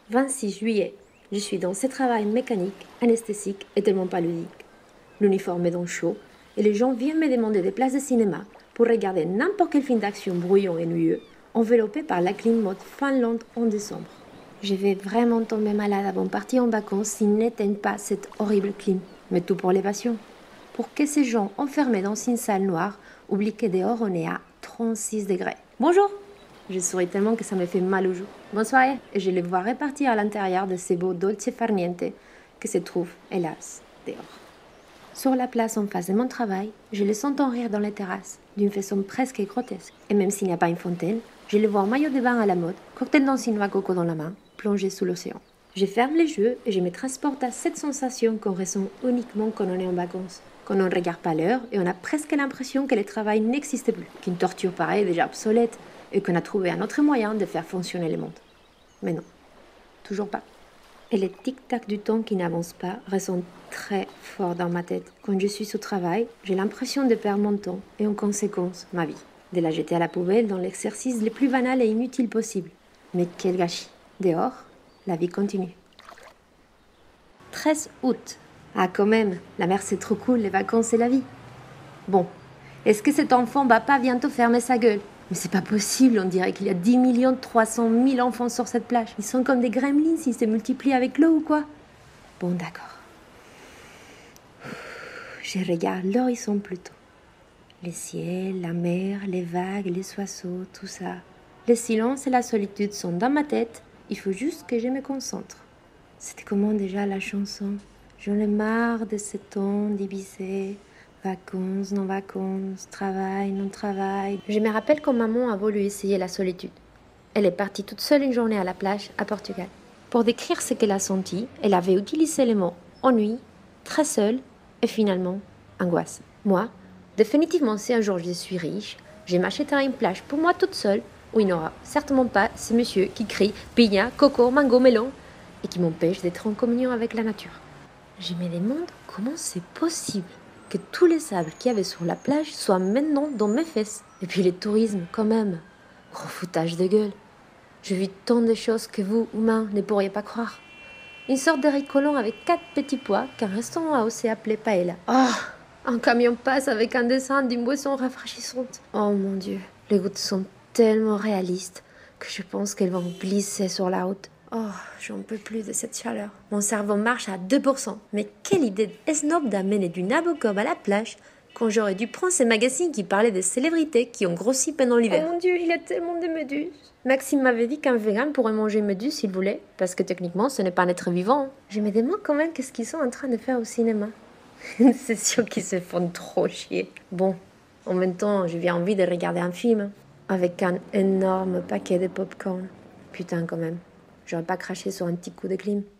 26 juillet. Je suis dans ce travail mécanique, anesthésique et tellement pas ludique. L'uniforme est dans chaud et les gens viennent me demander des places de cinéma pour regarder n'importe quel film d'action bruyant et ennuyeux, enveloppé par la clim mode Finlande en décembre. Je vais vraiment tomber malade avant de partir en vacances s'ils n'éteignent pas cette horrible clim. Mais tout pour l'évasion. Pour que ces gens enfermés dans une salle noire oublient que dehors on est à 36 degrés. Bonjour! Je souris tellement que ça me fait mal aux joues. Bonne soirée! Et je les vois repartir à l'intérieur de ces beaux dolce far niente que se trouvent, hélas, dehors. Sur la place en face de mon travail, je les entends rire dans les terrasses, d'une façon presque grotesque. Et même s'il n'y a pas une fontaine, je les vois en maillot de bain à la mode, cocktail dans une noix coco dans la main, plongés sous l'océan. Je ferme les yeux et je me transporte à cette sensation qu'on ressent uniquement quand on est en vacances. Quand on ne regarde pas l'heure et on a presque l'impression que le travail n'existe plus, qu'une torture pareille est déjà obsolète et qu'on a trouvé un autre moyen de faire fonctionner le monde. Mais non, toujours pas. Et le tic-tac du temps qui n'avance pas résonne très fort dans ma tête. Quand je suis au travail, j'ai l'impression de perdre mon temps et en conséquence ma vie. De la jeter à la poubelle dans l'exercice le plus banal et inutile possible. Mais quel gâchis! Dehors, la vie continue. 13 août. Ah quand même, la mer c'est trop cool, les vacances c'est la vie. Bon, est-ce que cet enfant va pas bientôt fermer sa gueule? Mais c'est pas possible, on dirait qu'il y a 10 300 000 enfants sur cette plage. Ils sont comme des gremlins s'ils se multiplient avec l'eau ou quoi? Bon d'accord. Je regarde l'horizon plutôt. Le ciel, la mer, les vagues, les oiseaux, tout ça. Le silence et la solitude sont dans ma tête, il faut juste que je me concentre. C'était comment déjà la chanson? J'en ai marre de ce temps divisé. Vacances, non vacances, travail, non travail. Je me rappelle quand maman a voulu essayer la solitude. Elle est partie toute seule une journée à la plage à Portugal. Pour décrire ce qu'elle a senti, elle avait utilisé les mots ennui, très seule et finalement angoisse. Moi, définitivement si un jour je suis riche, je m'achèterai une plage pour moi toute seule où il n'y aura certainement pas ces messieurs qui crient piña, coco, mango, melon et qui m'empêchent d'être en communion avec la nature. Je me demande comment c'est possible que tous les sables qu'il y avait sur la plage soient maintenant dans mes fesses. Et puis les tourismes, quand même. Gros foutage de gueule. J'ai vu tant de choses que vous, humains, ne pourriez pas croire. Une sorte de riz collant avec 4 petits pois qu'un restaurant a osé appeler paella. Oh, un camion passe avec un dessin d'une boisson rafraîchissante. Oh mon Dieu, les gouttes sont tellement réalistes que je pense qu'elles vont glisser sur la route. Oh, j'en peux plus de cette chaleur. Mon cerveau marche à 2%. Mais quelle idée snob d'amener du Nabokov à la plage quand j'aurais dû prendre ces magazines qui parlaient des célébrités qui ont grossi pendant l'hiver. Oh mon Dieu, il y a tellement de méduses. Maxime m'avait dit qu'un vegan pourrait manger une méduse s'il voulait, parce que techniquement, ce n'est pas un être vivant. Je me demande quand même qu'est-ce qu'ils sont en train de faire au cinéma. C'est sûr qu'ils se font trop chier. Bon, en même temps, j'ai bien envie de regarder un film avec un énorme paquet de popcorn. Putain, quand même. J'aurais pas craché sur un petit coup de clim.